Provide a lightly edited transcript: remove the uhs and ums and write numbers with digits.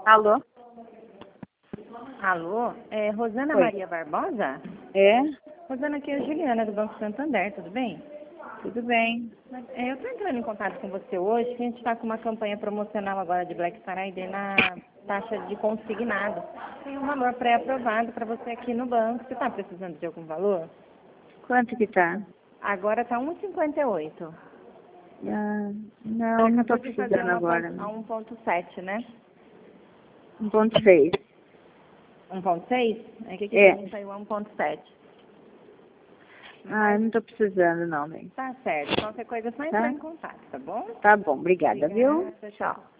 Alô? Alô? É Rosana Oi. Maria Barbosa? É? Rosana, aqui é a Juliana do Banco Santander, tudo bem? Tudo bem. Eu estou entrando em contato com você hoje, que a gente está com uma campanha promocional agora de Black Friday na taxa de consignado. Tem um valor pré-aprovado para você aqui no banco. Você está precisando de algum valor? Quanto que tá? Agora está 1,58. Ah, Você não tô acabou de fazer precisando agora. a 1,7, né? 1,6. 1,6? É que aqui É. também saiu a 1,7. Ah, eu não tô precisando não, bem. Tá certo. Qualquer coisa é só entrar Tá? em contato, tá bom? Tá bom, obrigada, viu? Obrigada, Tchau.